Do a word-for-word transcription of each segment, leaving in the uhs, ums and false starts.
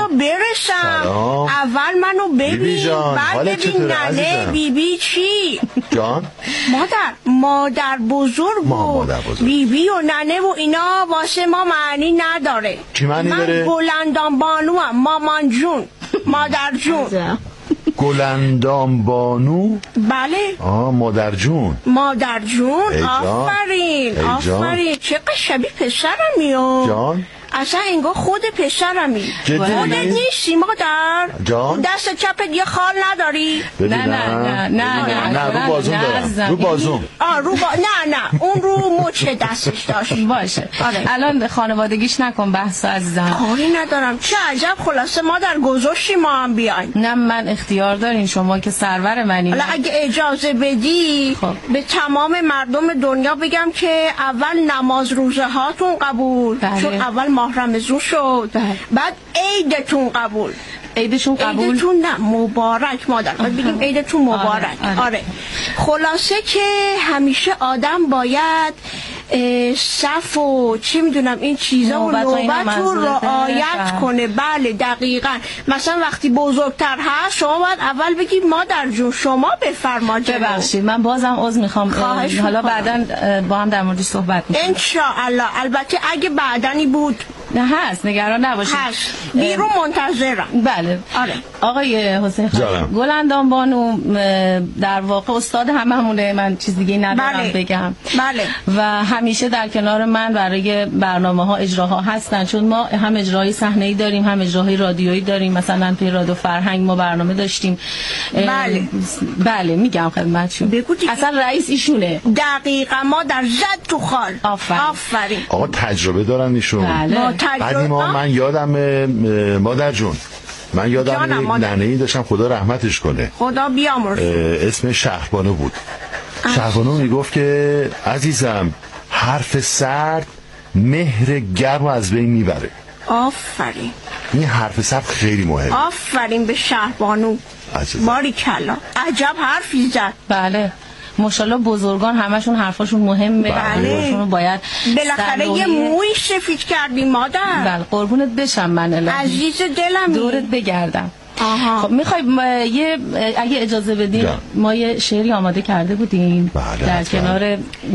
برسم. سلام. اول منو ببین، بعد ببین ننه بی بی چی جان مادر مادر بزرگ و بی بی و ننه و اینا واسه ما معنی نداره. چی معنی داره؟ من گلندام بانو هم. مامان جون مادر جون. گلندام بانو؟ بله. آه مادر جون. مادر جون. آفرین آفرین. چقدر شبیه پسرمی ها. جان اصلا انگار خود پسرمی. خودت نیستی مادر؟ جان دست چپت یه خال نداری؟ نه نه نه نه نه رو بازوم دارم. رو بازوم. آه رو با... نه نه اون رو مچ دستش داشت. باشه الان خانوادگیش نکن بحث عزیزم. کاری ندارم. چه عجب. خلاصه مادر گذاشتی ما هم بیایم. نه من اختیار دارین، شما که سرور منی. حالا اگه اجازه بدی خب. به تمام مردم دنیا بگم که اول نماز روزه هاتون قبول. بله. چون اول ماه رمضان شد. بله. بعد عیدتون قبول. عیدشون قبول؟ عیدتون نه مبارک مادر. باید بگیم عیدتون مبارک. آره. آره. آره. خلاصه که همیشه آدم باید صف و چی میدونم این چیزا و نوبت رو رعایت کنه. بله دقیقاً. مثلا وقتی بزرگتر هست شما باید اول بگید مادر جون شما بفرما. ببخشید من بازم عذر میخوام، حالا بعداً با هم در موردش صحبت میکنیم ان شاء الله. البته اگه بعدنی بود نه هست، نگران نباشید. هست. بیرون منتظرم. بله. آره. آقای حسین خان گلندام بانو در واقع استاد هممونه، من چیز دیگه ندارم بله. بگم. بله. و همیشه در کنار من برای برنامه‌ها اجراها هستن، چون ما هم اجرای صحنه‌ای داریم هم اجراهای رادیویی داریم. مثلا توی رادیو فرهنگ ما برنامه داشتیم. بله. بله میگم خدمتتون. اصلا رئیس ایشونه. دقیقاً ما در زد تو خال. آفرین. آفرین. آقا تجربه دارن ایشون. بله. قدیما من یادم مادر جون من یادم ننه‌ای داشتم خدا رحمتش کنه، خدا بیامرزه، اسم شهربانو بود. شهربانو میگفت که عزیزم حرف سرد مهر گرم از بین میبره. آفرین. این حرف سرد خیلی مهمه. آفرین به شهربانو. باریکلا عجب حرفی زد. بله ماشاءالله بزرگان همشون حرفاشون مهمه. بله. باید بالاخره یه موی سفید کردی مادر. بله قربونت بشم من الهی. عزیز دلم دورت بگردم. آها. خب میخوای یه اگه اجازه بدین ما یه شعری آماده کرده بودیم بله در کنار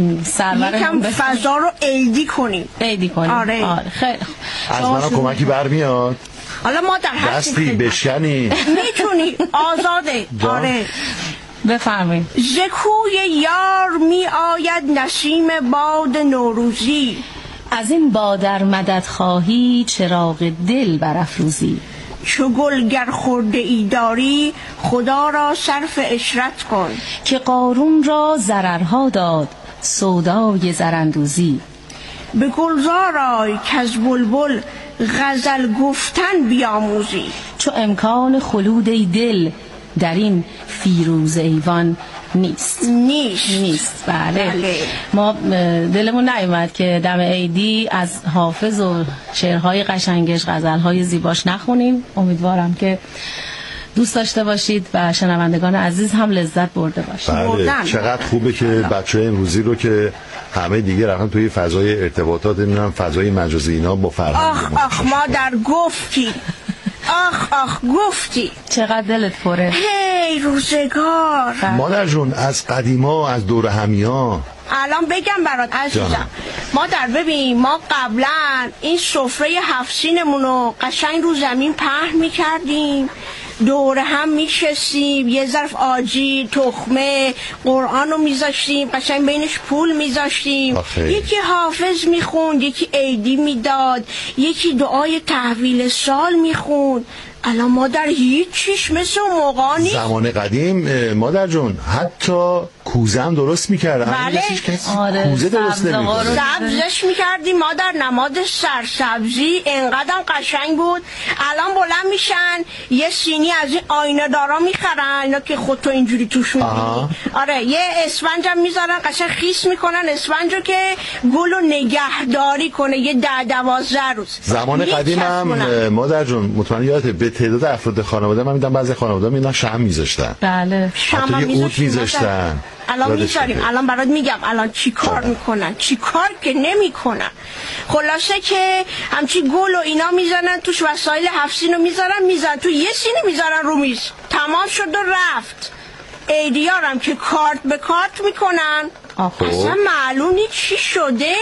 سرور یکم فضا رو عیدی کنیم. عیدی کنیم. آره. آره. خیلی از من کمکی برمیاد. حالا ما در هر دستی بشکنی میتونی آزاده. آره بفرمایید. ز کوی یار می آید نسیم باد نوروزی، از این بادر مدد خواهی چراغ دل برافروزی. چو گل گر خورده ای داری خدا را صرف عشرت کن، که قارون را ضررها داد سودای زراندوزی. به گلزار آی کز بلبل غزل گفتن بیاموزی، چو امکان خلود ای دل در این فیروز ایوان نیست. نیست نیست. بله. بله. ما دلمون نیومد که دم عیدی از حافظ و شعرهای قشنگش غزلهای زیباش نخونیم. امیدوارم که دوست داشته باشید و شنوندگان عزیز هم لذت برده باشید. بله. چقدر خوبه که بچه‌های امروزی رو که همه دیگه رفتن توی فضای ارتباطات نمیدونم فضای مجازی اینا با فرهنگ. آخ آخ مادر گفتی. آخ آخ گفتی. چقدر دلت پره. هی روزگار. مادر جون از قدیما از دور همیا الان بگم برات عزیزم. مادر ببین ما قبلا این سفره هفت سینمون رو قشنگ رو زمین پهن میکردیم، دور هم میشستیم، یه ظرف آجی تخمه قرآن رو میذاشتیم، قشنگ بینش پول میذاشتیم، یکی حافظ میخوند، یکی عیدی میداد، یکی دعای تحویل سال میخوند. الان مادر هیچ چیش مثل موقع نیست. زمان قدیم مادر جون حتی کوزه هم درست میکردن. بله. آره. کوزه درست نمیکنه. سبزش میکردیم مادر، نماد سرسبزی انقدر قشنگ بود. الان بلند میشن یه سینی از این آینه دارا میخرن اینا که خودتو اینجوری توشون میبینی. آره یه اسفنج هم میذارن قشنگ خیس میکنن اسفنجو که گلو نگهداری کنه یه ده دوازده روز. زمان قدیم هم مادر جون مطمئن یادته به تعداد افراد خانواده من میدم بعضی خانواده میدن شمع میذاشتن. بله. شمع میذاشتن. الان میذاریم، الان برات میگم الان چی کار میکنن، چی کار که نمیکنن. خلاصه که همچی گل و اینا میزنن توش، وسایل هفت سینو میذارن میزنن تو یه سینی میذارن رو میز، تمام شد و رفت. ایدیارم که کارت به کارت میکنن. اصلا معلوم نیست چی شده.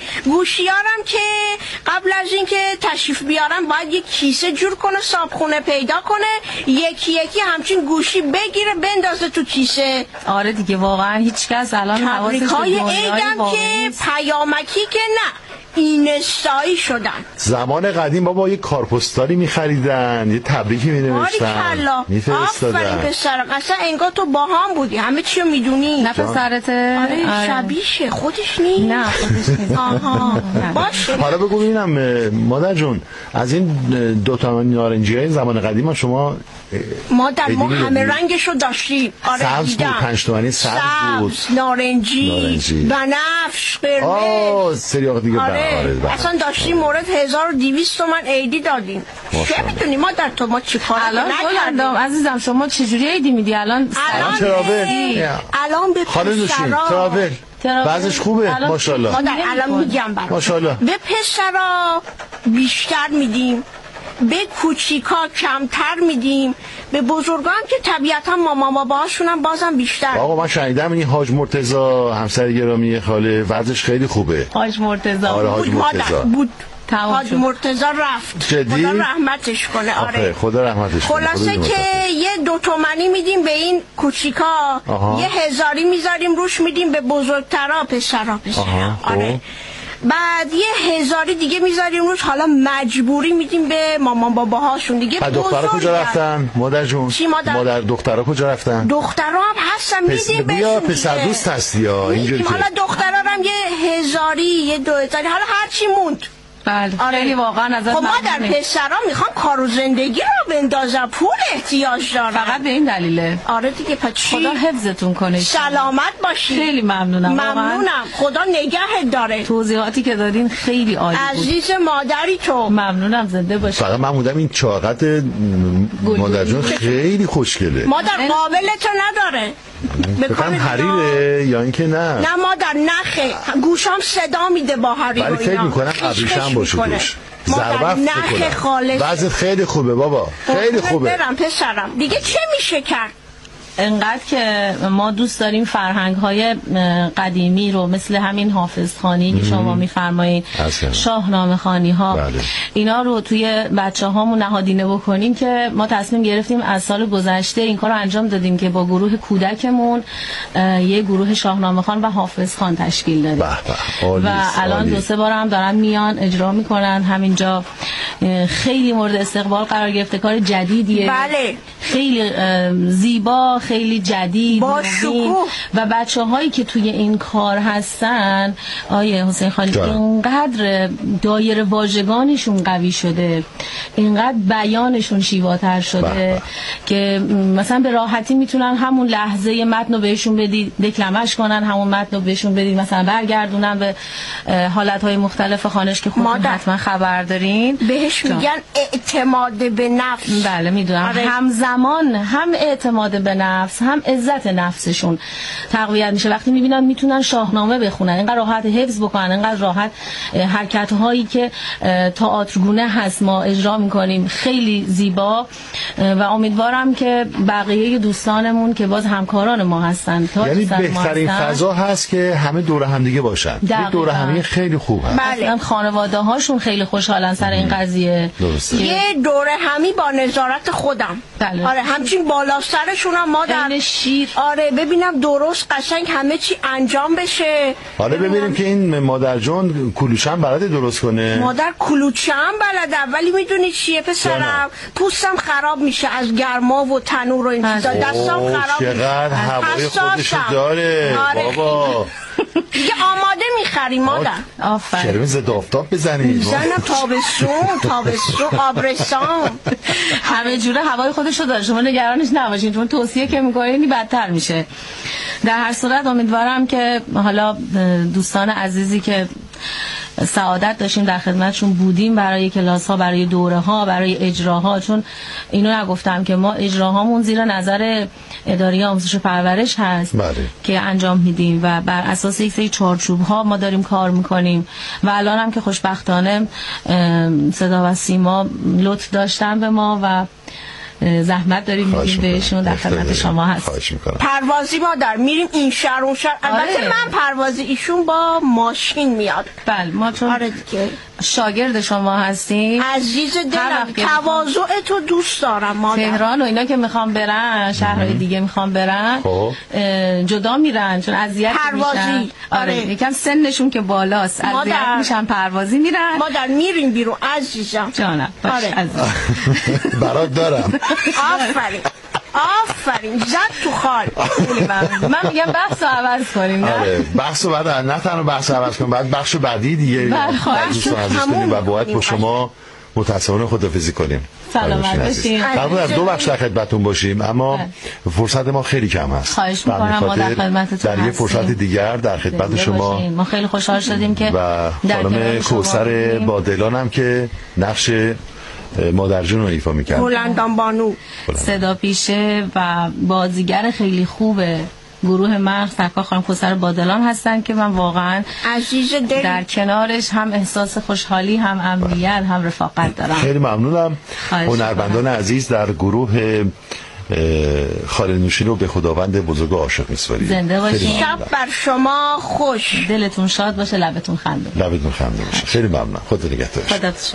گوشیارم که قبل از اینکه تشریف بیارم باید یک کیسه جور کنه، صابخونه پیدا کنه، یکی یکی همچین گوشی بگیره بندازه تو کیسه. آره دیگه واقعا هیچ کس الان حواسش به دنیای ایدم که پیامکی که نه اینستایی شدن. زمان قدیم بابا یه کارپستالی می‌خریدن، یه تبریکی می‌نوشتن، می‌فرستادن. آفرین پسرم، اصلا انگار تو با هم بودی، همه چی رو میدونی. نه پسرته؟ آره, آره. شبیشه خودش نیست. نه خودش نیست. آها باشه. حالا بگو ببینم مادر جون، از این دو تا نارنجی‌های زمان قدیم شما مادر ما همه رنگشو داشتیم. آره سبز بود، پنج تومانی سبز بود، نارنجی، نارنجی. بنفش، قرمز. آه سری دیگه. آره. آره. اصلا داشتیم مورد هزار و دویست تومن عیدی دادیم. چه میدونی مادر تو ما چی کار نکردیم؟ عزیزم شما چجوری عیدی میدی الان؟ الان تراول. الان به پسرا تراول بعضش خوبه ماشاءالله. مادر الان میگم برات ماشاءالله. به پسرا بیشتر میدیم، به کوچیکا کمتر میدیم، به بزرگان که طبیعتا مامان باباشون هم بازم بیشتر. آقا من شنیدم این حاج مرتضی همسر گرامی خاله وضعش خیلی خوبه. حاج مرتضی آره حاج مرتضی بود. حاج مرتضی رفت. جدی؟ خدا رحمتش کنه. آره خدا رحمتش کنه. خلاصه که یه دو تومنی میدیم به این کوچیکا، یه هزاری میذاریم روش میدیم به بزرگترا پسرا پسرا. آره بعد یه هزاری دیگه میذاریم روش، حالا مجبوری میدیم به مامان باباهاشون دیگه. دخترها کجا رفتن مادر جون؟ چی مادر؟ مادر دخترها کجا رفتن؟ دخترها هم هستن میدیم بهشون. یا پسر دوست هستی یا اینجوری که حالا دخترها هم یه هزاری یه دو هزاری، حالا هر چی موند. بله آره. خیلی واقعا ازت خب مادر پسرا میخوان کار و زندگی رو بندازن، پول احتیاج دارن. فقط به این دلیله. آره دیگه پس چی؟ خدا حفظتون کنه. سلامت باشی. خیلی ممنونم. ممنونم. خدا نگهت داره. توضیحاتی که دادین خیلی عالی بود. عزیز مادری تو. ممنونم زنده باشی. فقط من بودم این چاقت مادر جون خیلی خوشگله. مادر قابلتو نداره. بکنم حریره یا اینکه نه؟ نه مادر نخه، گوشام صدا میده با حریر و اینا. ولی فکر میکنم ابریشم باشه دوش. مادر نخه خالص. وضعت خیلی خوبه بابا، خیلی خوبه. برم پسرم دیگه چه میشه کرد؟ انقدر که ما دوست داریم فرهنگ های قدیمی رو مثل همین حافظ خوانی که شما میفرمایید، شاهنامه خوانی ها، بله. اینا رو توی بچه هامون نهادینه بکنیم که ما تصمیم گرفتیم از سال گذشته این کار رو انجام دادیم که با گروه کودکمون یه گروه شاهنامه خوان و حافظ خوان تشکیل دادیم و الان دو سه بار هم دارن میان اجرا میکنن همینجا. خیلی مورد استقبال قرار گرفته، کار جدیدیه. بله. خیلی زیبا، خیلی جدید و بچه هایی که توی این کار هستن آیه حسین خالی اینقدر دایره واژگانشون قوی شده، اینقدر بیانشون شیواتر شده بح بح. که مثلا به راحتی میتونن همون لحظه متن رو بهشون بدید دکلمش کنن، همون متن رو بهشون بدید مثلا برگردونن به حالتهای مختلف خوانش که خودتون حتما خبر دارین. بهش میگن اعتماد به نفس. بله میدونم. آره. همزمان هم اعتماد به نفس هم عزت نفسشون تقویت میشه وقتی میبینن میتونن شاهنامه بخونن، اینقدر راحت حفظ بکنن، اینقدر راحت حرکت هایی که تئاترگونه هست ما اجرا میکنیم خیلی زیبا و امیدوارم که بقیه دوستانمون که باز همکاران ما هستن یعنی بهترین فضا هست که همه دور هم دیگه باشن. یک دور همی خیلی خوب هست. بله. خانواده هاشون خیلی خوشحالن سر این قضیه. درسته. یه دور همی با نظارت خودم. بله. آره همچین بالا سرشون هم ما در شیر. آره ببینم درست قشنگ همه چی انجام بشه. حالا ببینیم که این مادر جون کلوچه هم بلده درست کنه. مادر کلوچه هم بلده ولی میدونی چیه پسرم؟ پوستم خراب میشه از گرما و تنور و این چیزا. دستام خراب میشه. چقدر هوای خودشو داره. آره. بابا دیگه آماده میخریم مادر. آفرین. کرم ضد آفتاب بزنید. میزنم تابستون، تابستون، آبرسان. همه جوره هوای خودشو داره. شما نگرانش نباشین چون توصیه که میکنین بدتر میشه. در هر صورت امیدوارم که حالا دوستان عزیزی که سعادت داشتیم در خدمتشون بودیم برای کلاس ها، برای دوره ها، برای اجراها. چون اینو نگفتم که ما اجراهامون زیر نظر اداره آموزش و پرورش هست بله. که انجام میدیم و بر اساس یک سری چارچوب ها ما داریم کار میکنیم و الان هم که خوشبختانه صدا و سیما لطف داشتن به ما و زحمت داریم میدیم بهشون، در خدمت شما هست. پروازی ما در میریم این شهر اون شهر. البته آره. من پروازی، ایشون با ماشین میاد. بله ما چون آره دیگه شاگرد شما هستیم. عزیز دلم تواضع تو دوست دارم. مادر تهران و اینا که میخوام برن شهرهای دیگه میخوام برن جدا میرن چون اذیت میشن. آره یکم سنشون که بالاست اذیت میشن پروازی میرن. ما در میریم بیرون عزیزم. جانم باش آره. عزیز برات دارم. آفرین آفرین زد تو خال. من میگم بحث رو عوض کنیم. آره بحث رو بعد نه تنها بحث رو عوض کنیم، بعد بخش بعدی دیگه دوستان عزیز کنیم و باید با شما متاسفانه خداحافظی کنیم. سلامت باشین. قرار از دو بخش در خدمتتون باشیم اما فرصت ما خیلی کم هست. خواهش می‌کنم ما در خدمتتون در یه فرصت دیگر در خدمت شما. ما خیلی خوشحال شدیم که و خانم کوثر بادلان هم که نقش مادر جون رو ایفا می‌کرد. بلندان بانو صدا پیشه و بازیگر خیلی خوبه گروه مغز سرکار خانم کوثر بادلان هستن که من واقعا عزیز دل در کنارش هم احساس خوشحالی هم امنیت هم رفاقت دارم. خیلی ممنونم. هنرمندان عزیز در گروه خاله نوشین رو به خداوند بزرگ عاشق می‌سپاریم. زنده باشین. شب بر شما خوش. دلتون شاد باشه، لبتون خنده. لبتون خنده باشه. خیلی ممنونم. خودتون نگهدار. خدات شما.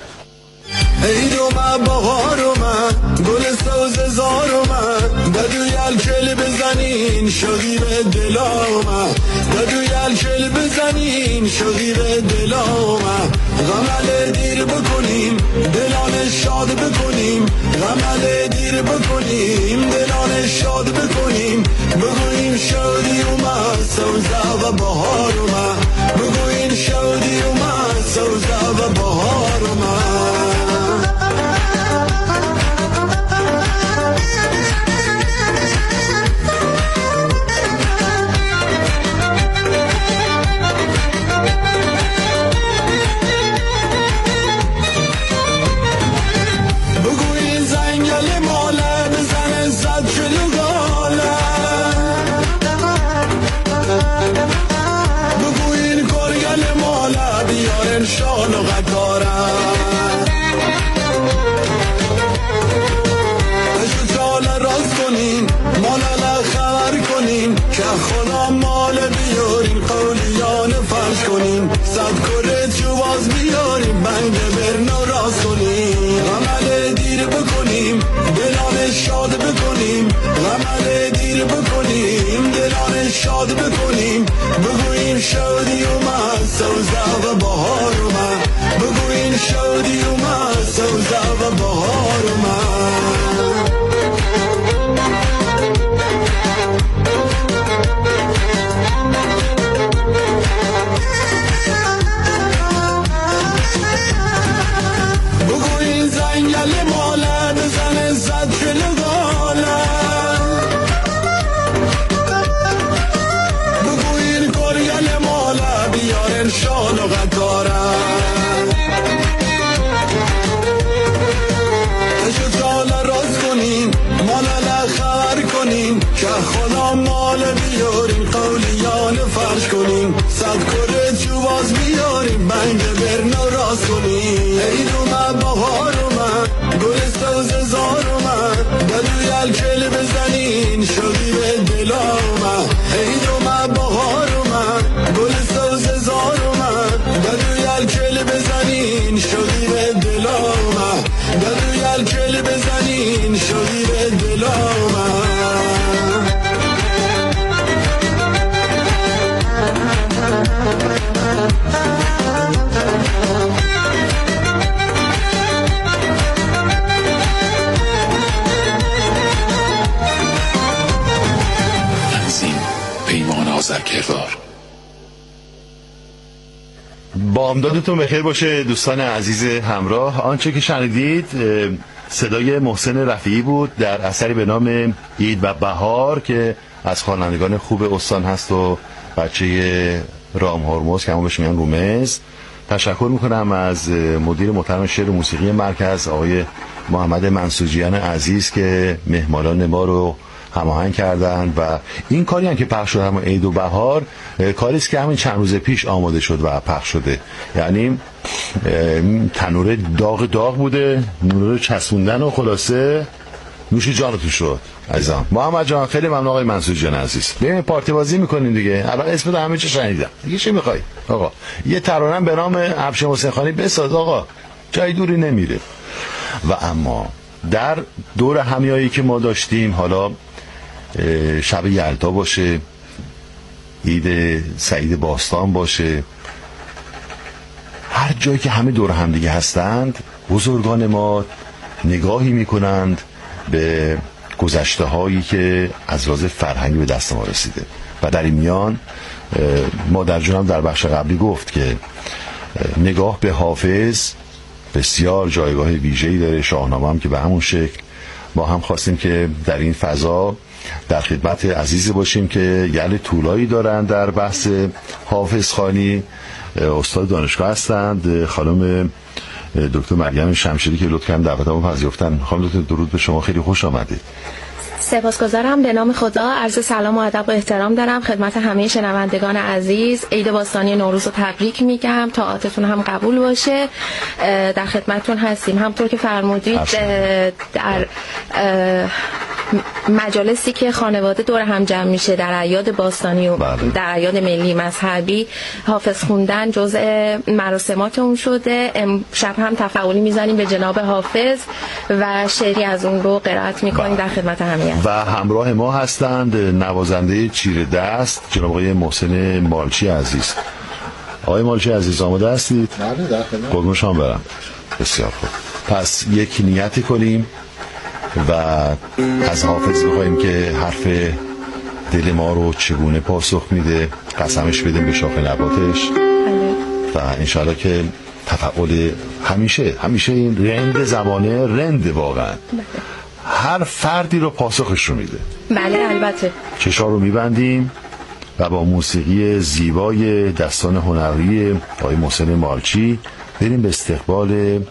ای دو من بهار و من گل سوز زار و من دادو یال کل بزنین شوقی به دلام دادو یال کل بزنین شوقی به دلام غمل دیر بکنیم دلان شاد بکنیم غمل دیر بکنیم دلان شاد بکنیم بگویم شادی و من سوز و بهار و من بگویم شادی و من سوز و بهار و من شان و قدارم اشو چال راست کنین مالا خبر کنین که خدا مال بیارین قولیان فرش کنین صد کره چوباز بیارین بند برنا راست کنین غمل دیر بکنیم دلان شاد بکنیم غمل دیر بکنیم دلان شاد بکنیم بگویم شادی و من سوزه و بهار و من بگویم شادی و من سوزه و بهار و من بگویم زنگل ماله بزن زد جلو گاله بگوین کرگل ماله بیارن شان و قدارن اشو چاله راست کنین مالا خبر کنین که خدا مال بیارین قولیان فرش کنین صد کره چوباز بیارین بنگ برنا راست کنین ای دو من بهار و من گل سوز زار و من دلو یال کل بزنین شوقی به دلام ای دو من بهار و من گل سوز زار و من دلو یال کل بزنین شوقی به دلام دلو یال کل بزنین شوقی به دلام آذرکردار. بامدادتون بخیر باشه دوستان عزیز همراه. آنچه که شنیدید صدای محسن رفیعی بود در اثری به نام عید و بهار که از خوانندگان خوب استان هست و بچه رام هرمز که همون بهش میگن رومز. تشکر میکنم از مدیر محترم شعر موسیقی مرکز آقای محمد منسوجیان عزیز که مهمانان ما رو هماهنگ کردن و این کاری هم که پخش شد، هم عید و بهار، کاری است که همین چند روز پیش آماده شد و پخش شده. یعنی تنور داغ داغ بوده، نور چسبوندن و خلاصه نوش جانتون شد. عزیزم محمد جان خیلی ممنون. آقای منسوجیان عزیز بریم پارتی بازی میکنیم دیگه. الان اسم همه چی شنیدم دیگه، چی میخوای آقا؟ یه ترانه به نام افشین حسین خانی بساز آقا، جای دوری نمیره. و اما در دور همیایی که ما داشتیم، حالا شب یلدا باشه، عید سعید باستان باشه، هر جایی که همه دور هم دیگه هستند، بزرگان ما نگاهی میکنند به گذشته هایی که از راز فرهنگی به دست ما رسیده. و در این میان مادر جونم در بخش قبلی گفت که نگاه به حافظ بسیار جایگاه ویژه‌ای داره، شاهنامه هم که به همون شکل. ما هم خواستیم که در این فضا در خدمت عزیزی باشیم که یل طولایی دارن در بحث حافظ خوانی، استاد دانشگاه هستند، خانم دکتر مریم شمشیری که لطفاً دعوتمو پذیرفتن. خانم دکتر درود به شما، خیلی خوش آمدید. سپاسگزارم. به نام خدا عرض سلام و ادب و احترام دارم خدمت همه شنوندگان عزیز. عید باستانی نوروز رو تبریک میگم، طاعاتتون هم قبول باشه. در خدمتتون هستیم. همونطور که فرمودید در مجالسی که خانواده دور هم جمع میشه در اعیاد باستانی و بله. در اعیاد ملی مذهبی، حافظ خوندن جزء مراسمات اون شده. امشب هم تفاعلی میزنیم به جناب حافظ و شعری از اون رو قرائت میکنیم در خدمت همه. و همراه ما هستند نوازنده چیره دست جناب آقای محسن مالچی عزیز. آقای مالچی عزیز آماده هستید؟ بله در خدمت. قربون شما برم. بسیار خوب. پس یک نیتی کنیم و از حافظ بخوایم که حرف دل ما رو چگونه پاسخ میده، قسمش بدیم به شاخ نباتش و انشاءالله که تفعول همیشه همیشه این رند زبانه رند واقعا هر فردی رو پاسخش رو میده. بله البته. چشا رو میبندیم و با موسیقی زیبای دستان هنری آقای محسن مالچی بریم به استقبال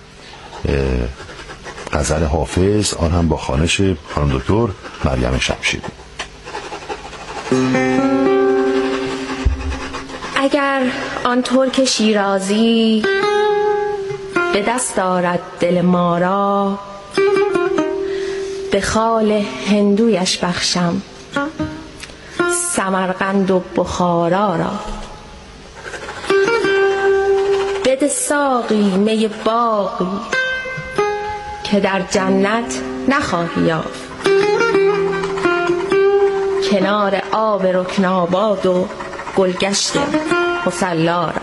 غزل حافظ، آن هم با خوانش خانم دکتر مریم شمشیری. اگر آن ترک شیرازی به دست دارد دل ما را، به خال هندویش بخشم سمرقند و بخارا را. بده ساقی می باقی که در جنت نخواهی یافت، کنار آب رکناباد و گلگشت مصلا را.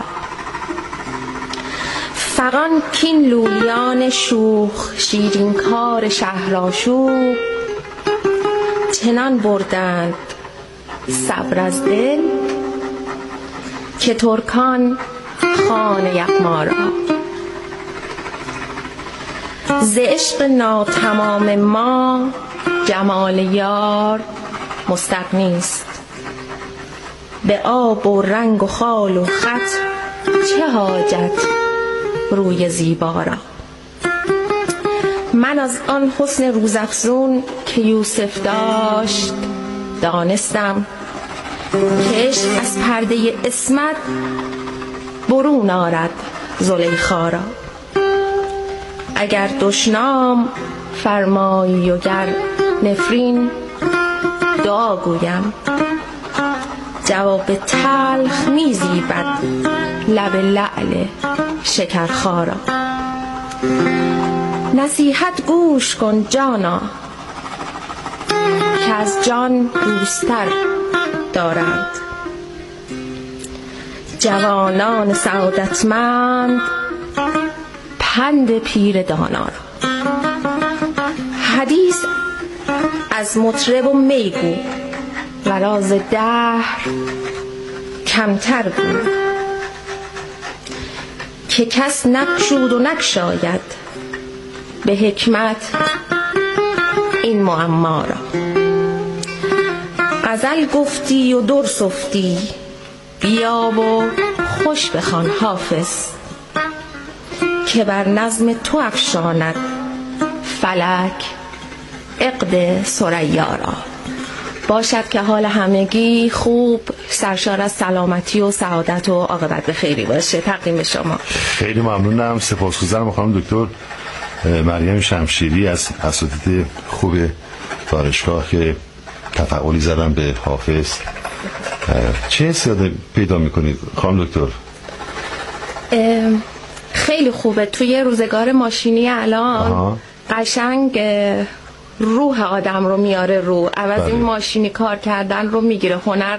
فغان کین لولیان شوخ شیرین کار شهرآشوب، چنان بردند صبر از دل که ترکان خان یغما را. ز عشق ناتمام ما جمال یار مستغنی است، به آب و رنگ و خال و خط چه حاجت روی زیبا را. من از آن حسن روزافزون که یوسف داشت دانستم که عشق از پرده عصمت برون آرد زلیخا را. اگر دشنام فرمایی و گر نفرین دعا گویم، جواب تلخ میزیبد لب لعل شکرخا را. نصیحت گوش کن جانا که از جان دوستر دارند جوانان سعادتمند پند پیر دانا را. حدیث از مطرب و میگو و راز دهر کمتر گو، که کس نکشود و نکشاید به حکمت این معما را. غزل گفتی و در سفتی، بیا و خوش بخوان حافظ که بر نظم تو افشاند فلک عقد ثریا را. باشد که حال همگی خوب، سرشار از سلامتی و سعادت و عاقبت به خیری باشه. تقدیم به شما. خیلی ممنونم. سپاسگزارم خانم دکتر مریم شمشیری از اساتید خوب دانشگاه که تفعالی زدن به حافظ. چه حسی پیدا میکنید خانم دکتر؟ خیلی خوبه. توی روزگار ماشینی الان آها. قشنگ روح آدم رو میاره رو عوض بله. این ماشینی کار کردن رو میگیره. هنر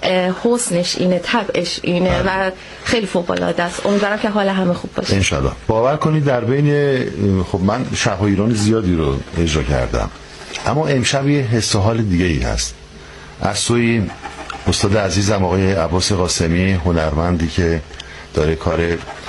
حسنش اینه، طبعش اینه بله. و خیلی فوق‌العاده است. امیدوارم که حال همه خوب باشه انشالله. باور کنید در بین خب من شب‌های ایران زیادی رو اجرا کردم، اما امشب یه حس و حال دیگه ای هست. از سوی استاد عزیزم آقای عباس قاسمی، هنرمندی که داره کار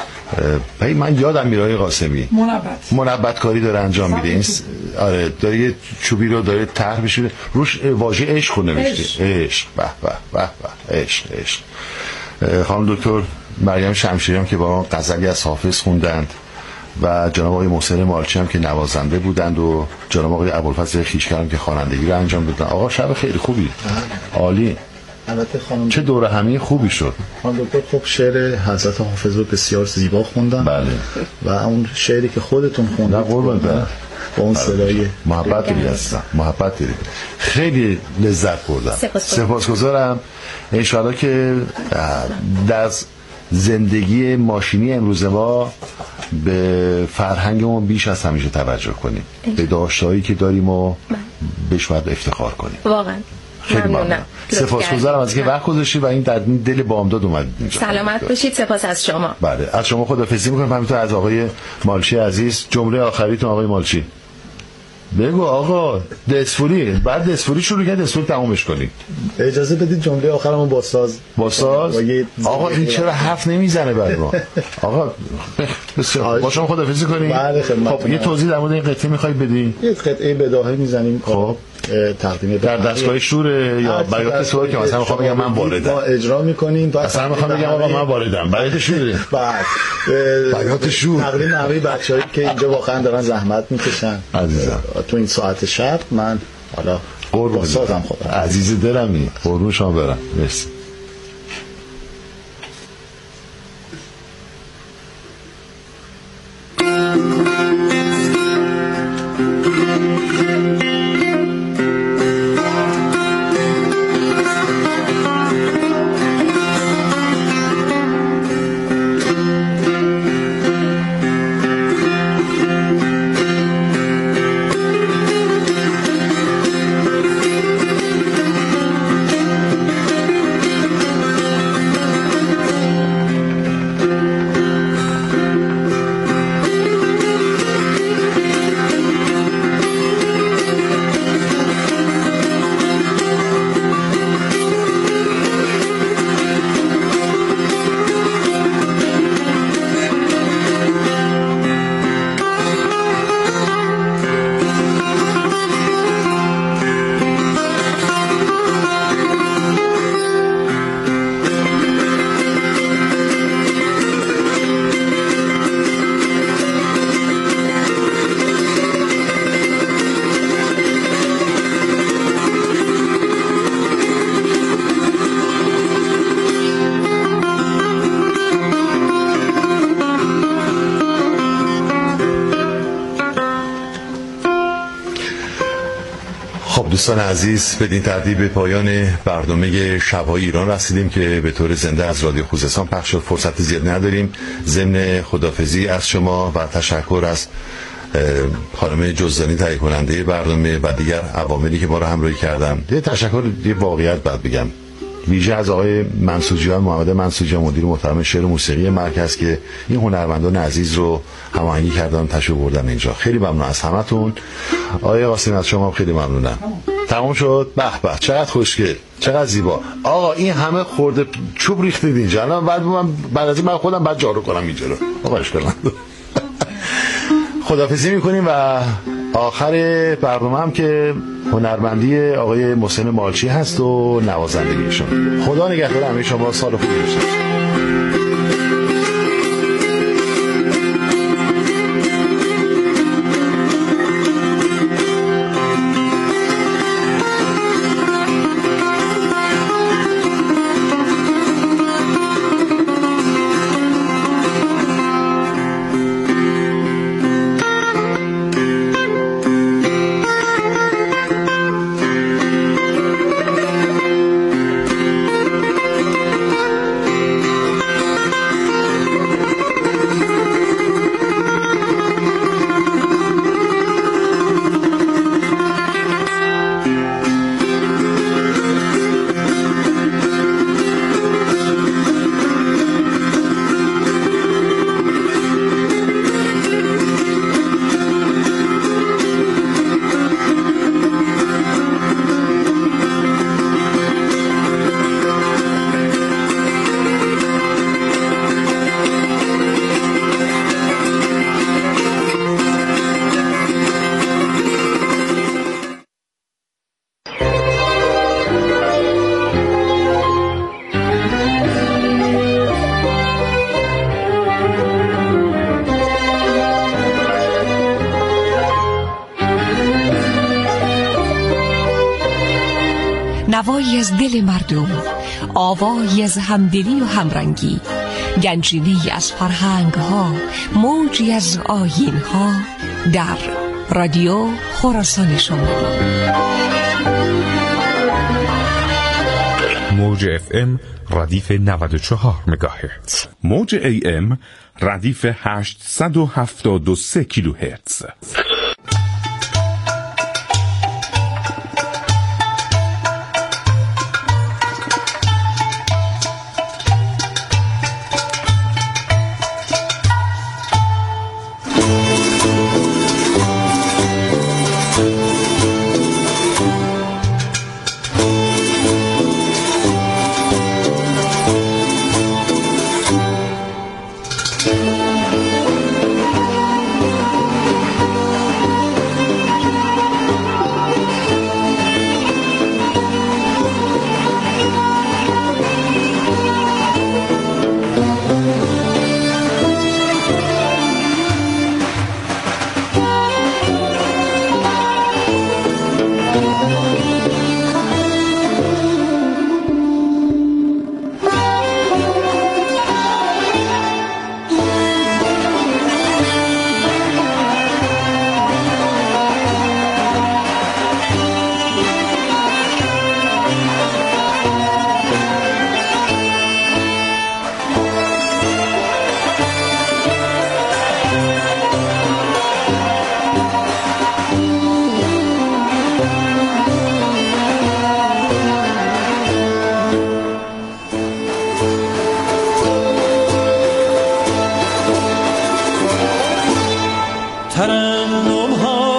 بایی من یادم میره آقای قاسمی منبت منبت کاری داره انجام میده. این آره داره یه چوبی رو داره طرح بشه، روش واژه عشق رو نوشته. عشق به به به به عشق عشق. خانم دکتر مریم شمشیری هم که با ما غزلی از حافظ خوندند و جناب آقای محسن مالچی هم که نوازنده بودند و جناب آقای ابوالفضل خویشگر هم که خوانندگی رو انجام دادن. آقا شب خیلی خوبی، عالی. البته خانم چه دوره همی خوبی شد. خانم دکتر خب شعر حضرت حافظ رو بسیار زیبا خوندن. بله. و اون شعری که خودتون خوندید قربان با اون صدای محبت داری هستم، محبت داری. خیلی لذت بردم. سپاسگزارم. انشاءالله که در زندگی ماشینی امروز ما به فرهنگ ما بیش از همیشه توجه کنیم، به داشتهایی که داریم و بهش باید افتخار کنیم. واقعا خیلی ممنونم. سپاسگزارم از اینکه وقت گذاشتید و این در دل بامداد اومدید اینجا. سلامت باشید. سپاس از شما. بله از شما خداحافظی میکنم. همینطور از آقای مالچی عزیز. جمله آخریتون آقای مالچی بگو. آقا دسفوری بعد دسفوری شروع کرد، دسفوری تمومش کنید. اجازه بدید جمله آخرمو با ساز با ساز آقا این چرا حرف نمیزنه برای ما؟ آقا بسیار با شما خداحافظی کنیم. بله خب یه توضیح در مورد این قطعه میخواید بدین؟ یه قطعه بداهه میزنیم. خب تقدیم در دستگاه شور یا بیات سور که مثلا میخوام بگم من واردم ما اجرا میکنیم. مثلا میخوام بگم آقا من واردم بیات شور. بعد بیات شور تقدیم همه بچه‌ای که اینجا واقعا دارن زحمت میکشن عزیزم تو این ساعت شب. من حالا قربون سازم خودم عزیز دلمی قربون شما برم. مرسی. دوستان عزیز بدین ترتیب به پایان برنامه شب‌های ایران رسیدیم که به طور زنده از رادیو خوزستان پخش شد. فرصت زیاد نداریم. ضمن خداحافظی از شما و تشکر از خانم جزدانی تهیه کننده برنامه و دیگر عواملی که ما رو همراهی کردن. یه تشکر یه واقعیت بعد بگم ویژه از آقای منسوجیان محمد منسوجیان مدیر محترم شعر و موسیقی مرکز که این هنرمندان عزیز رو هماهنگی کردن تشریف بردن اینجا. خیلی ممنون از همتون. آقای قاسمی از شما خیلی ممنونم. تمام شد. به به چقدر خوشگل، چقدر زیبا. آقا این همه خورده چوب ریختید اینجا. الان بعد من بعد از این من خودم بعد جارو کنم اینجا رو. آقا اشکال نداره. خداحافظی میکنیم و آخر برنامه هم که هنرمندی آقای محسن مالچی هست و نوازندگیشون. خدا نگهدار همه شما. سال خوبی داشته باشید. نوایی از دل مردم، آوایی از همدلی و همرنگی، گنجینه‌ای از فرهنگ ها، موجی از آیین ها در رادیو خراسان شما. موج اف ام ردیف نود و چهار مگاهرتز، موج ای ام ردیف هشتصد و هفتاد و سه کیلوهرتز.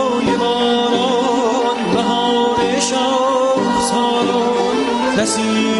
نسیم